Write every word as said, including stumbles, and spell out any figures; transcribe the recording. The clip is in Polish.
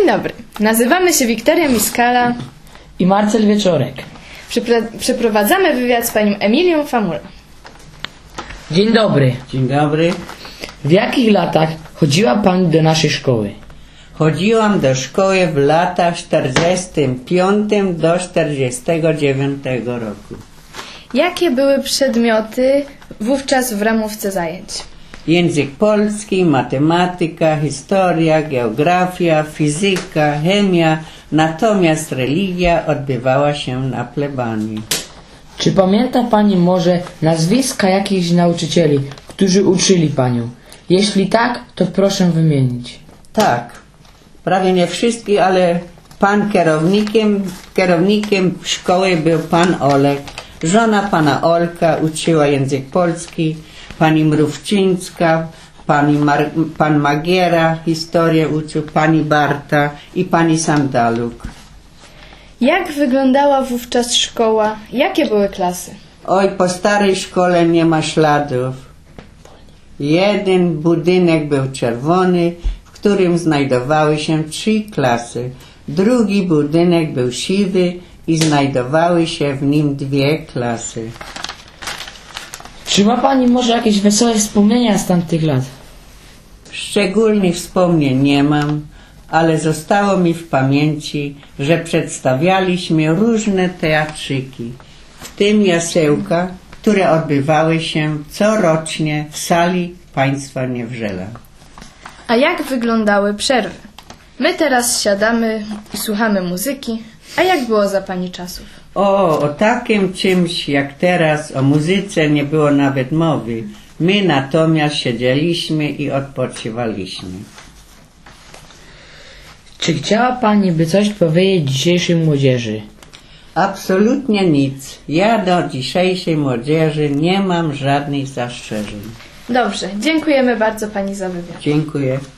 Dzień dobry, nazywamy się Wiktoria Miskala i Marcel Wieczorek. Przepra- przeprowadzamy wywiad z panią Emilią Famulą. Dzień dobry. Dzień dobry. W jakich latach chodziła pani do naszej szkoły? Chodziłam do szkoły w latach czterdziestym piątym do czterdziestego dziewiątego roku. Jakie były przedmioty wówczas w ramówce zajęć? Język polski, matematyka, historia, geografia, fizyka, chemia, natomiast religia odbywała się na plebanii. Czy pamięta pani może nazwiska jakichś nauczycieli, którzy uczyli panią? Jeśli tak, to proszę wymienić. Tak, prawie nie wszystkich, ale pan kierownikiem, kierownikiem szkoły był pan Olek. Żona pana Olka uczyła język polski, pani Mrówczyńska, pani Mar- pan Magiera historię uczył, pani Barta i pani Sandaluk. Jak wyglądała wówczas szkoła? Jakie były klasy? Oj, po starej szkole nie ma śladów. Jeden budynek był czerwony, w którym znajdowały się trzy klasy. Drugi budynek był siwy i znajdowały się w nim dwie klasy. Czy ma pani może jakieś wesołe wspomnienia z tamtych lat? Szczególnych wspomnień nie mam, ale zostało mi w pamięci, że przedstawialiśmy różne teatrzyki, w tym jasełka, które odbywały się corocznie w sali państwa Niewrzela. A jak wyglądały przerwy? My teraz siadamy i słuchamy muzyki. A jak było za pani czasów? O, o takim czymś jak teraz, o muzyce nie było nawet mowy. My natomiast siedzieliśmy i odpoczywaliśmy. Czy chciała pani by coś powiedzieć dzisiejszej młodzieży? Absolutnie nic. Ja do dzisiejszej młodzieży nie mam żadnych zastrzeżeń. Dobrze, dziękujemy bardzo pani za wywiad. Dziękuję.